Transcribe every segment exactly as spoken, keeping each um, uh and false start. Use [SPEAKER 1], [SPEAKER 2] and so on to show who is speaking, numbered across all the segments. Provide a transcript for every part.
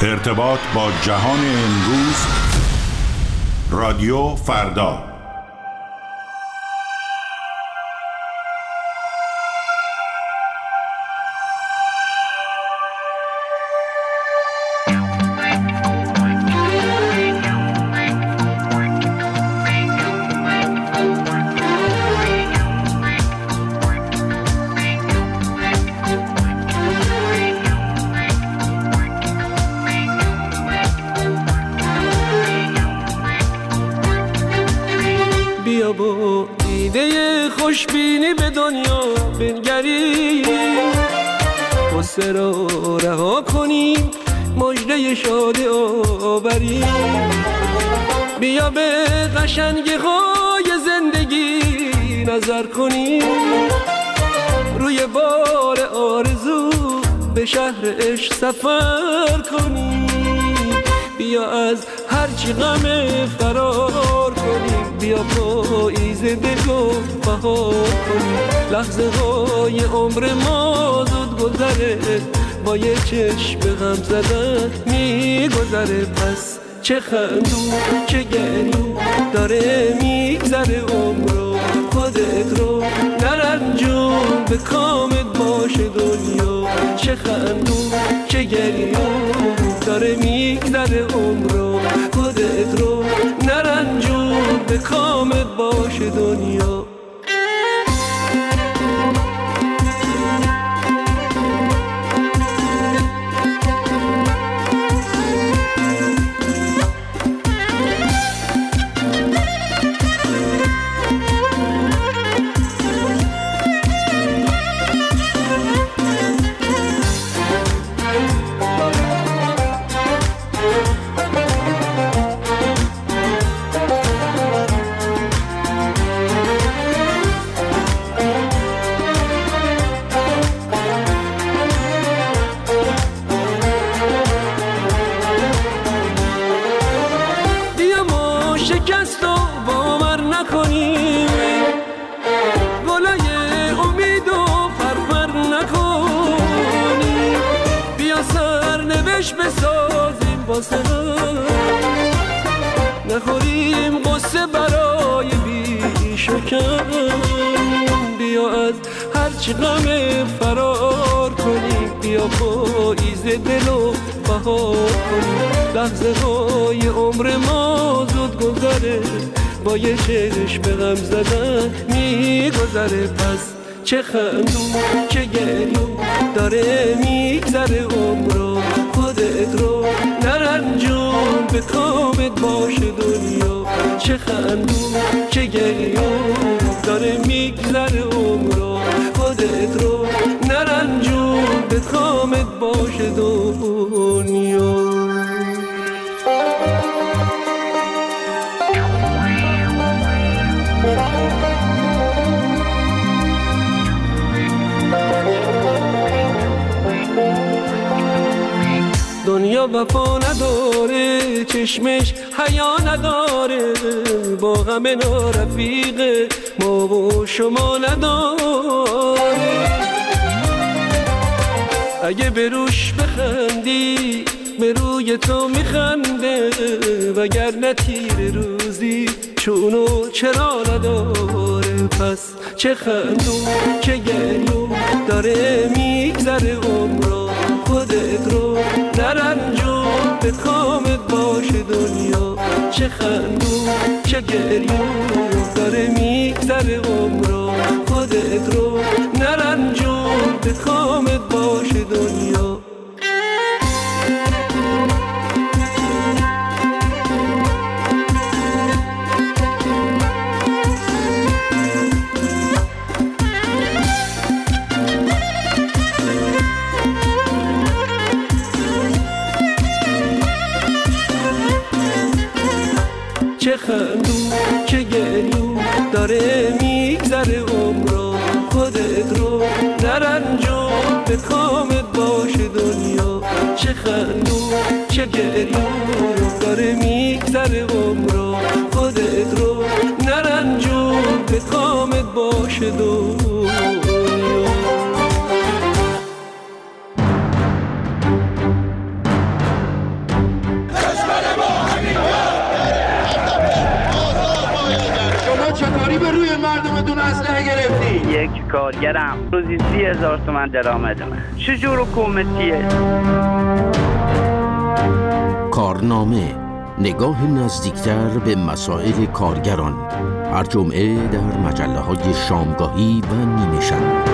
[SPEAKER 1] ارتباط با جهان امروز، رادیو فردا.
[SPEAKER 2] بیا با دیده خوشبینی به دنیا بنگریم، غصه را رها کنیم، مژده شادی آوریم. بیا به قشنگی های زندگی نظر کنیم، روی بار آرزو به شهر عشق سفر کنیم. بیا از هرچی غم فرار کنیم، بیا پاییز دل و بهار کنیم. لحظه های عمر ما زود گذره، با یه چشم غم زدن میگذره. پس چه خندون چه گریون داره میگذره عمر، خودت رو نرنجون، به کامت باشه دنیا. چه خندون چه گریون داره میگذره عمر، خودت رو نرنجون، به کامت باشه دنیا. شکست و باور نکنیم، گلای امید و فرفر نکنیم. بیا سرنوشت بسازیم واسه هم، نخوریم قصه برای بیش و کم. بیا از هرچی غم فرار کنیم، بیا پاییز دل و بهار کنیم. لحظه های عمر ما زود گذره، با یه چشم غم زدن میگذره. پس چه خندون چه گریون داره میگذره عمر، خودت رو نرنجون، به کامت باشه دنیا. چه خندون چه گریون داره میگذره عمر، خودت رو نرنجون، به کامت باشه دنیا. دنیا وفا نداره، چشمش حیا نداره، با غم نارفیق ما و شما نداره. اگه به روش بخندی به روی تو میخنده، وگرنه تیر روزی چونو چرا نداره. پس چه خندون چه گریون داره میگذره عمر، خودت رو نرنجون، به کامت باشه دنیا. چه خندون چه گریون داره میگذره عمر، خودت رو نرنجون، به کامت باشه دنیا. چه خندون چه گریون داره میگذره عمر، خودت رو نرنجون، به کامت باشه دنیا. چه خندون چه گریون داره میگذره عمر، خودت رو نرنجون، به کامت باشه دنیا.
[SPEAKER 3] مردمتون اسلحه گرفتی؟
[SPEAKER 4] یک کارگرم روزی سی هزار تومن درآمدمه. چجور حکومتیه؟
[SPEAKER 5] کارنامه، نگاه نزدیکتر به مسائل کارگران، هر جمعه در مجله‌های شامگاهی و نیمه شب.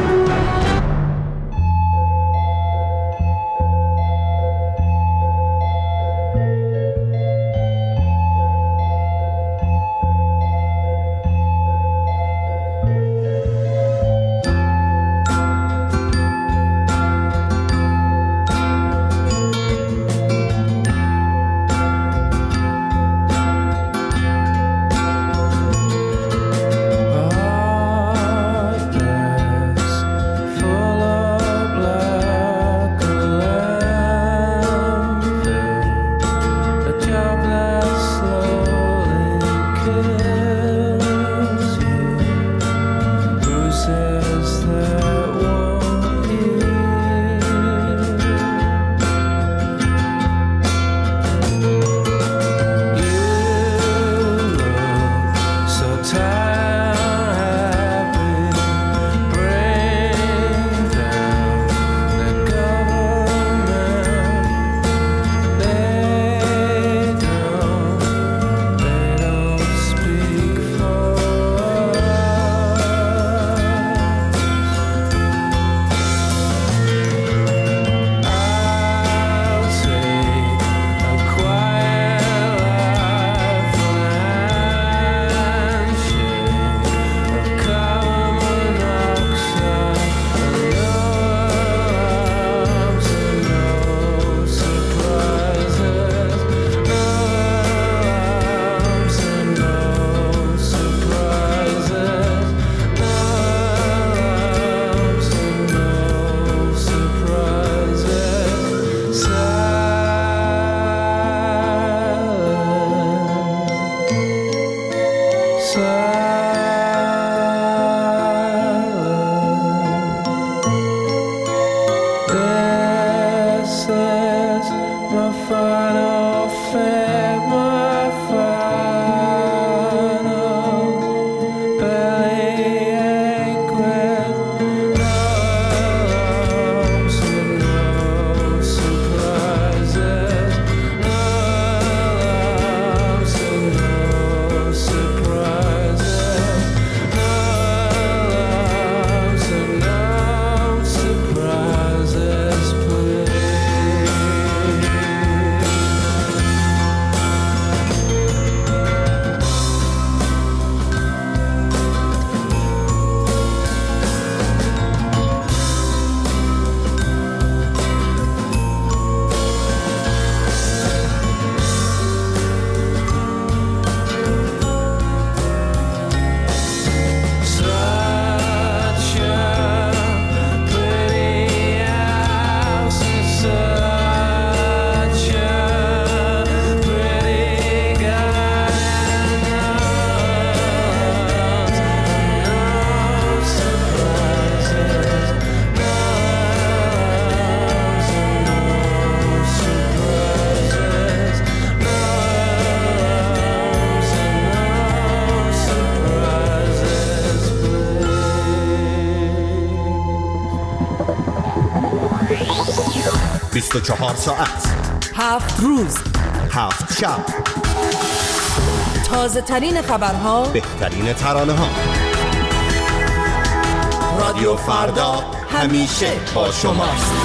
[SPEAKER 6] بیست و چهار ساعت،
[SPEAKER 7] هفت روز،
[SPEAKER 6] هفت شب،
[SPEAKER 7] تازه ترین خبرها،
[SPEAKER 6] بهترین ترانه ها. رادیو فردا همیشه با شماست.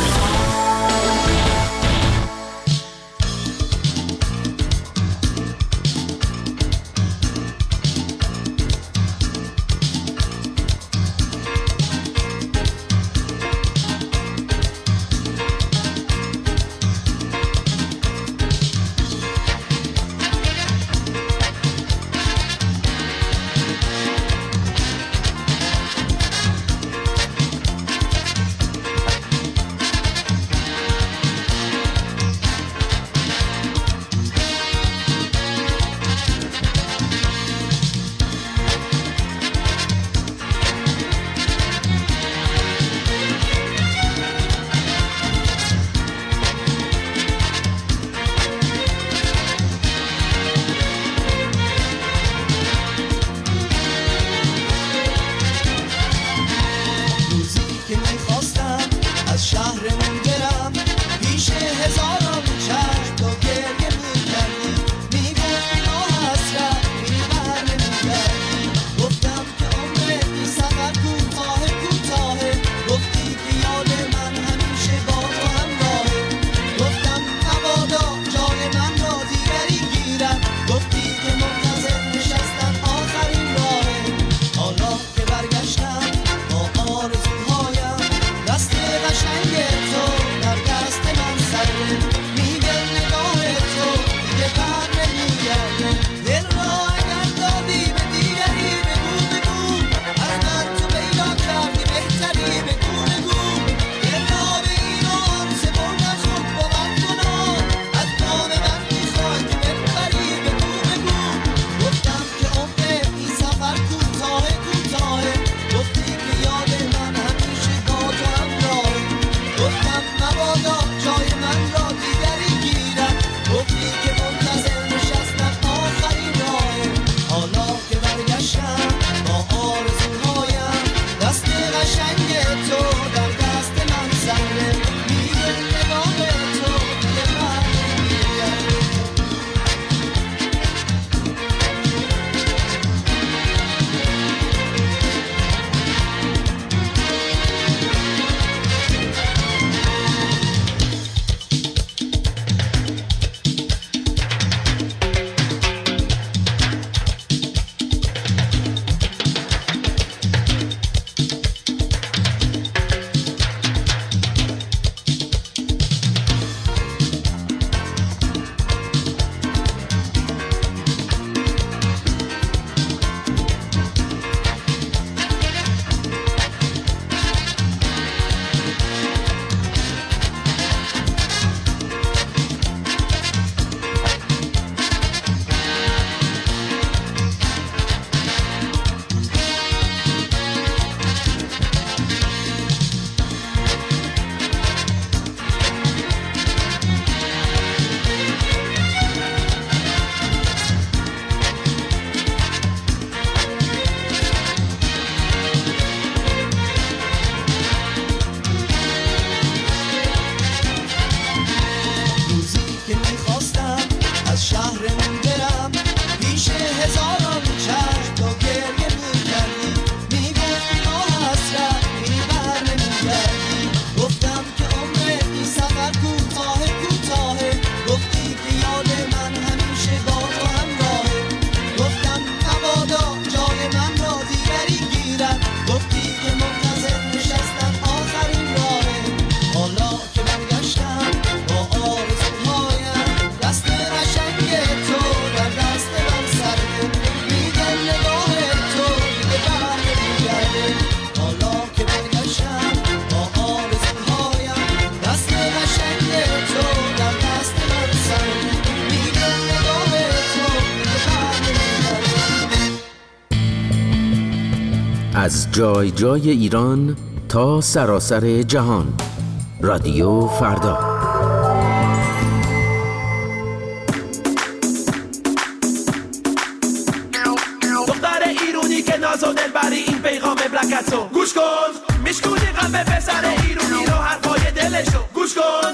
[SPEAKER 5] از جای جای ایران تا سراسر جهان. رادیو فردا.
[SPEAKER 2] دختر ایرونی که ناز و دلبری این پیغام بلکتو گوش کن، میشکونی قلب پسر ایرونی رو حرفای دلشو گوش کن.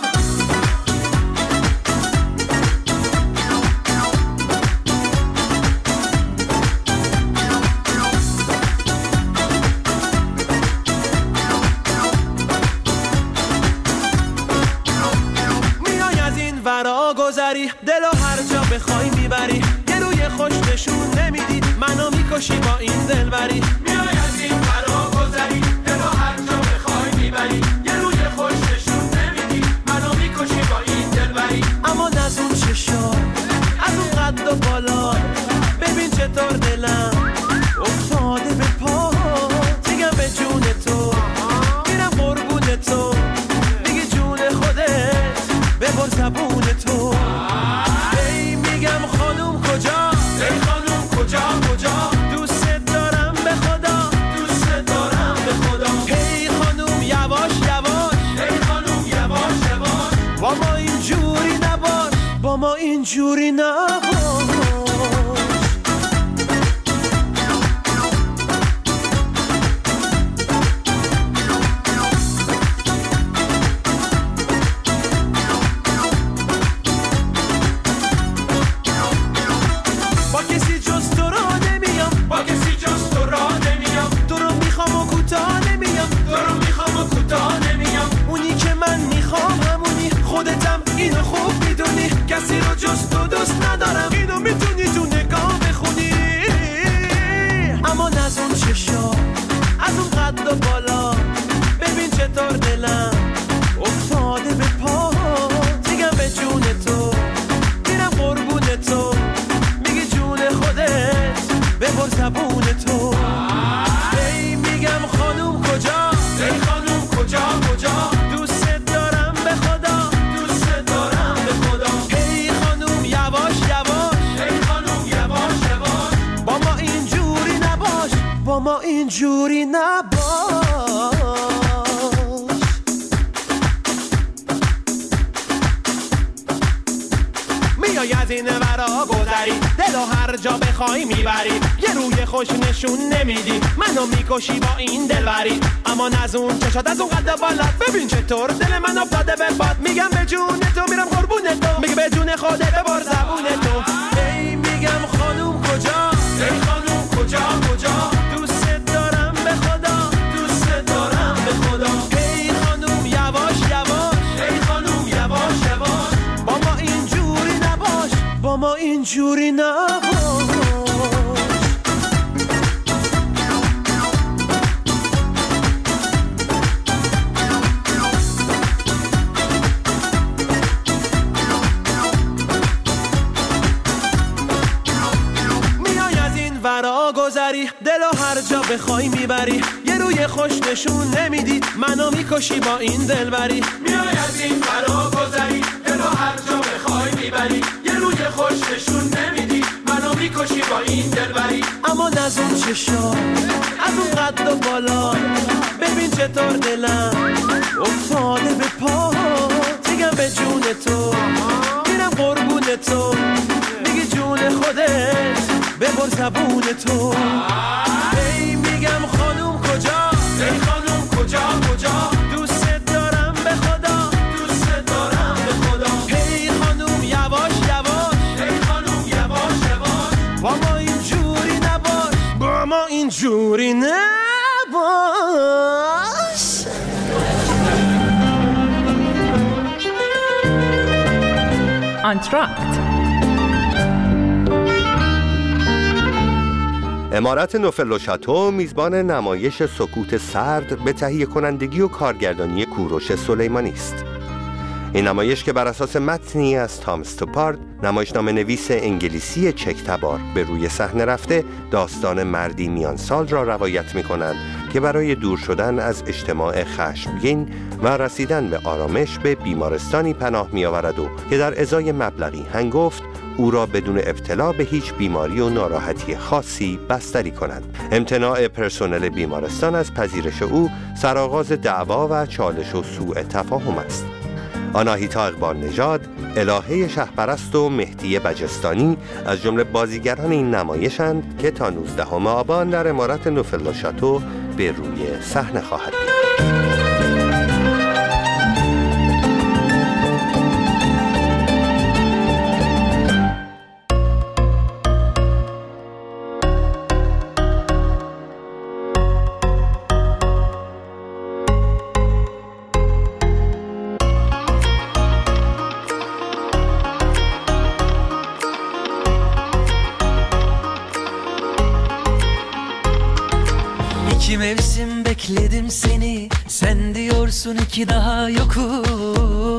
[SPEAKER 2] دلو هر جا بخوای میبری، یه روی خوش نشون نمیدی، منو میکشی با این دلبری. میای از این فرا گذری، دلو هر جا بخوای میبری، یه روی خوش نشون نمیدی، منو میکشی با این دلبری. اما از اون چشا، از اون قد و بالا، ببین چطور دلم افتاده به پا. میگم به جون تو، میرم قربون تو، میگی جون خودت ببر زبون تو. ای میگم خانوم کجا، ای خانوم کجا کجا، دوست دارم به خدا، دوست دارم به خدا. ای خانوم یواش یواش، ای خانوم یواش یواش، با ما اینجوری نباش، با ما اینجوری نباش. اینو خوب میدونی، کسی رو جز تو دوست ندارم، اینو میتونی تو نگاه بخونی. اما از اون چشا، از اون قد و بالا، ببین چطور دلم افتاده به پا. میگم به ما اینجوری نباش. میای از این ورا گذری، دلو هر جا بخوای میبری، یه روی خوش نشون نمیدی، منو میکشی با این دلبری. اما از اون چشات از اون قد بالات، ببین چطور دل من افتاده به باد. میگم به جون تو میرم قربون تو، میگه به جون خودت ببر زبون تو. ای میگم خانوم کجا، ای خانوم کجا کجا، دوست دارم به خدا، دوست دارم به خدا. ای خانوم یواش یواش، ای خانوم یواش یواش، با ما اینجوری نباش، با ما اینجوری نباش. ورا گذری، دلو هر جا بخوای میبری، یه روی خوش نشون نمیدی، منو میکشی با این دلبری. میای از این ورا گذری، دلو هر جا بخوای میبری، یه روی خوش نشون نمیدی، منو میکشی با این دلبری. اما از اون چشا، از اون قد و بالا، ببین چطور دلم افتاده به پا. میگم به جون تو میرم قربون تو، میگی جون خودت ببر زبون تو. ای میگم خانوم کجا، ای خانوم کجا کجا، دوست دارم به خدا، دوست دارم به خدا. ای خانوم یواش یواش، ای خانوم یواش یواش، با ما اینجوری نباش، با ما اینجوری نباش.
[SPEAKER 7] انتراکت.
[SPEAKER 6] عمارت نوفل و شاتو میزبان نمایش سکوت سرد به تهیه کنندگی و کارگردانی کوروش سلیمانی است. این نمایش که بر اساس متنی از تام استوپارد، نمایشنامه نویس انگلیسی چک تبار، به روی صحنه رفته داستان مردی میان سال را روایت می کنند که برای دور شدن از اجتماع خشمگین و رسیدن به آرامش به بیمارستانی پناه می آورد و که در ازای مبلغی هنگفت او را بدون ابتلا به هیچ بیماری و ناراحتی خاصی بستری کنند. امتناع پرسنل بیمارستان از پذیرش او سرآغاز دعوا و چالش و سوء تفاهم است. آناهیتا اقبال نژاد، الهه شهپرست و مهدی بجستانی از جمله بازیگران این نمایشند که تا نوزدهم آبان در عمارت نوفل و شاتو به روی صحنه خواهد بود.
[SPEAKER 8] İki mevsim bekledim seni, sen diyorsun ki daha yokum.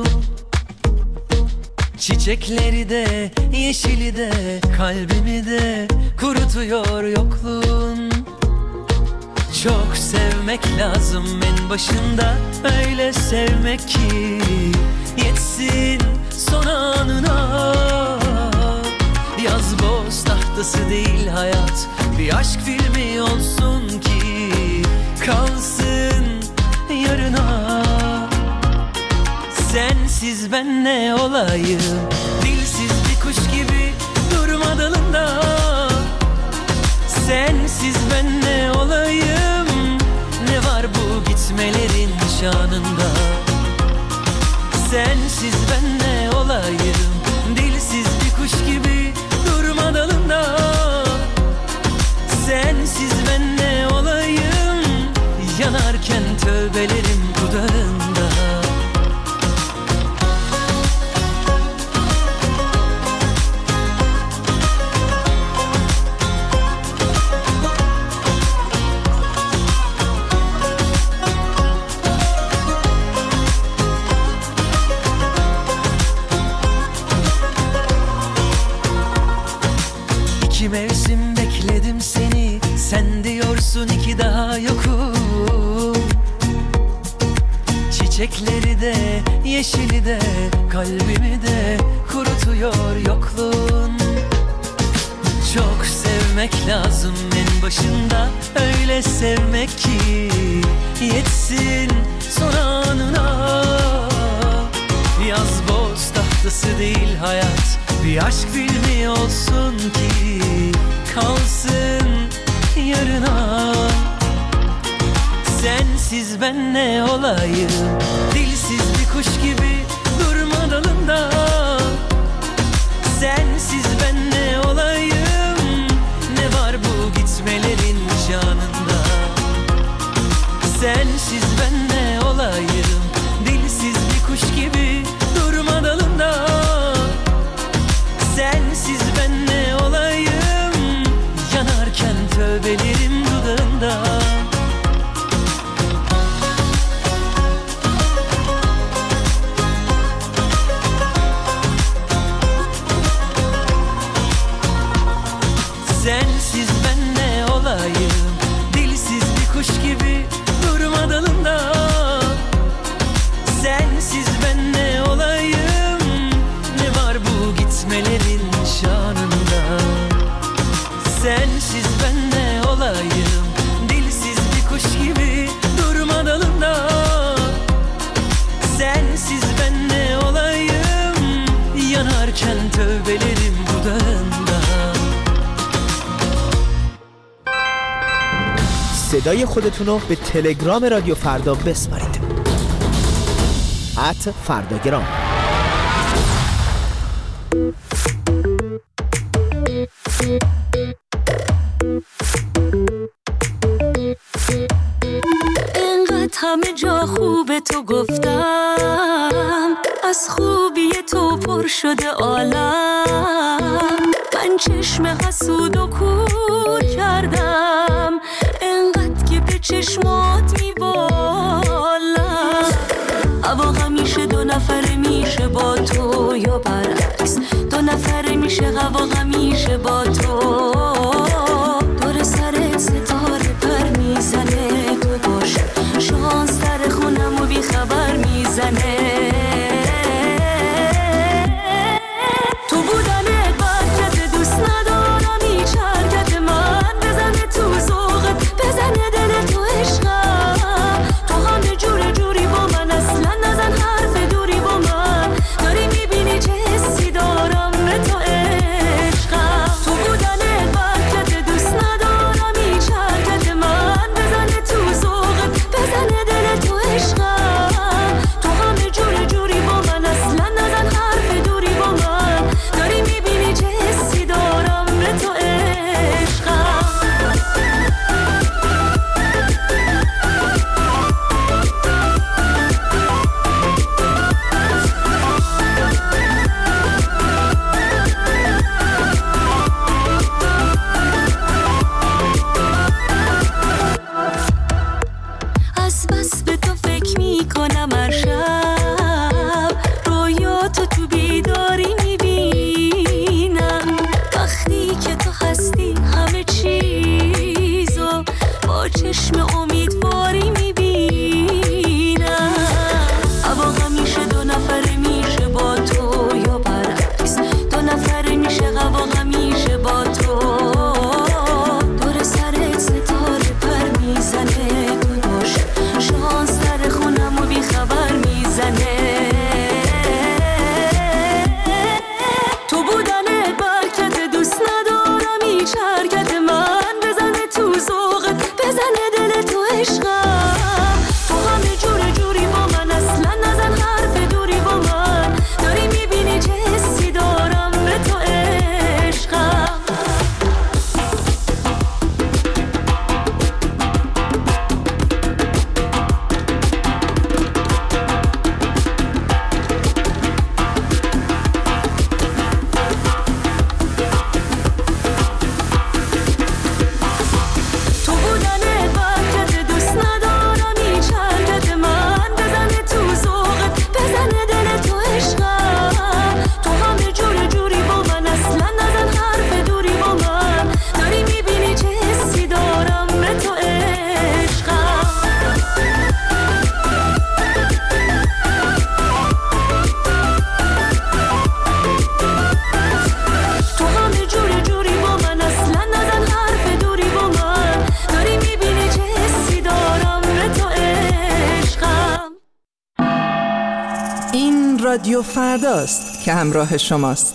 [SPEAKER 8] Çiçekleri de, yeşili de, kalbimi de kurutuyor yokluğun. Çok sevmek lazım en başında, öyle sevmek ki yetsin son anına. Yaz boz tahtası değil hayat, bir aşk filmi olsun ki kalsın yarına. Sensiz ben ne olayım, dilsiz bir kuş gibi durma dalında. Sensiz ben ne olayım, ne var bu gitmelerin şanında. Sensiz ben ne olayım, dilsiz bir kuş gibi durma dalında. Sensiz ben ne olayım, yanarken tövbelerim dudağında. İki mevsim bekledim seni, sen diyorsun ki daha yokum. Çiçekleri de, yeşili de, kalbimi de kurutuyor yokluğun. Çok sevmek lazım en başında, öyle öyle sevmek ki yetsin son anına. Yaz boz tahtası değil hayat, bir aşk filmi olsun ki kalsın yarına. Sensiz ben ne olayım, dilsiz bir kuş gibi durma dalında. Sensiz ben ne olayım, ne var bu gitmelerin şanında. Sensiz ben ne olayım, dilsiz bir kuş gibi durma dalında. Sensiz ben ne olayım, yanarken tövbelerim dudağında. Sensiz ben ne olayım, dilsiz bir kuş gibi durma dalında. Sensiz ben ne olayım, ne var bu gitmelerin şanında. Sensiz ben ne olayım, dilsiz bir kuş gibi durma dalında. Sensiz ben ne olayım, yanarken tövbelerim dudağında.
[SPEAKER 9] صدای خودتون رو به تلگرام رادیو فردا بسپارید. ات فرداگرام.
[SPEAKER 10] اینقدر همه جا خوب تو گفتم، از خوبی تو پر شده عالم. من چشم حسود و کور کردم، اینقدر که به چشمات میبالم. هوا همیشه دو نفره میشه با تو یا برعکس، دو نفره میشه هوا همیشه با تو. دور سرت ستاره پر میزنه، تو باش شانس در خونم و بی خبر میزنه. تو بودنت برکت دوست ندارم، هیچ حرکت من بزنه تو ذوقت، بزنه دل تو عشقم. تو همه جور جوری با من، اصلا نزن حرف دوری با من. داری میبینی چه حسی دارم به تو عشقم. تو
[SPEAKER 7] رادیو فرداست که همراه شماست.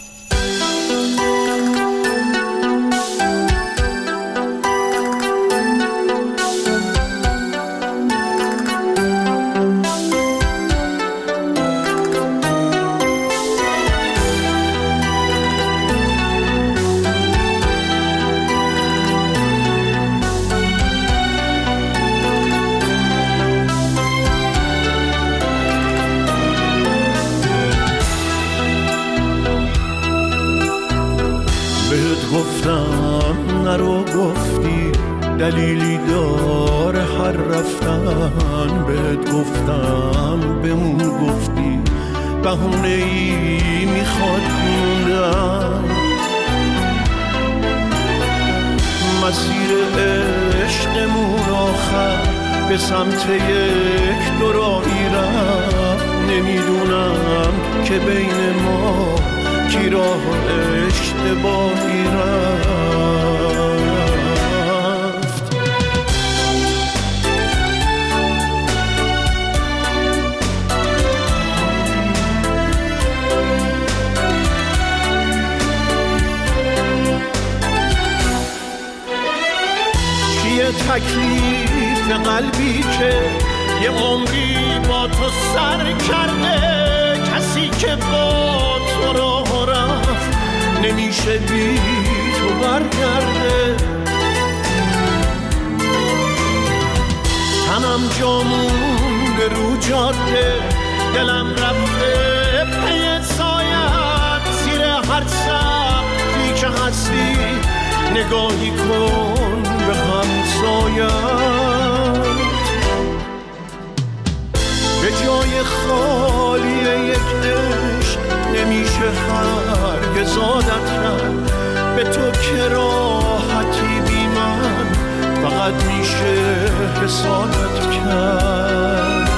[SPEAKER 2] گفتم نرو گفتی دلیلی داره هر رفتن، بهت گفتم بمون گفتی بهونه‌ای میخواد موندن. مسیر عشقمون آخر به سمت یک دوراهی رفت، نمیدونم که بین ما کی راه اشتباهی رفت. چیه تکلیف قلبی که یه عمری با تو سر کرده، کسی که با تو راه رفت نمیشه بی تو برگرده. تنم جامونده رو جاده، دلم رفته پی سایت، زیر هر سقفی که هستی نگاهی کن به همسایت. به جای خالی یک عشق نمیشه هرگز عادت کرد، به تو که راحتی بی من فقط میشه حسادت کرد.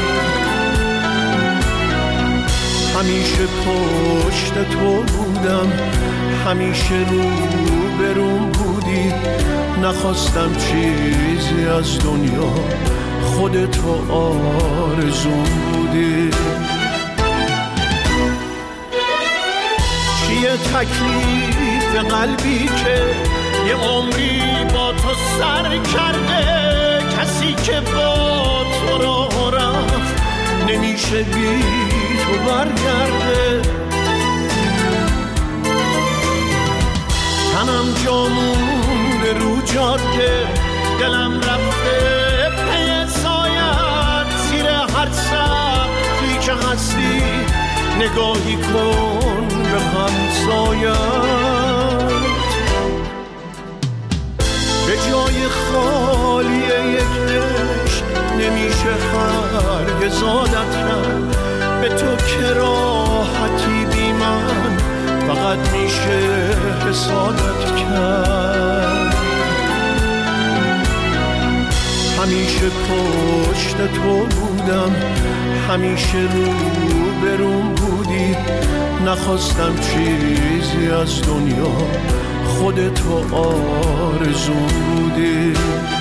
[SPEAKER 2] همیشه پشت تو بودم، همیشه رو بروم بودی، نخواستم چیزی از دنیا، خودتو آرزوم بودی. چیه تکلیف قلبی که یه عمری با تو سر کرده، کسی که با تو راه رفت نمیشه بی تو برگرده. تنم جامونده رو جاده، دلم رفته پی سایت، زیر هر سقفی که هستی نگاهی کن به همسایت. به جای خالی یک عشق نمیشه هرگز عادت کرد، به تو که راحتی بی من فقط میشه حسادت کرد. همیشه پشت تو بودم، همیشه رو بروم بودی، نخواستم چیزی از دنیا، خودتو آرزوم بودی.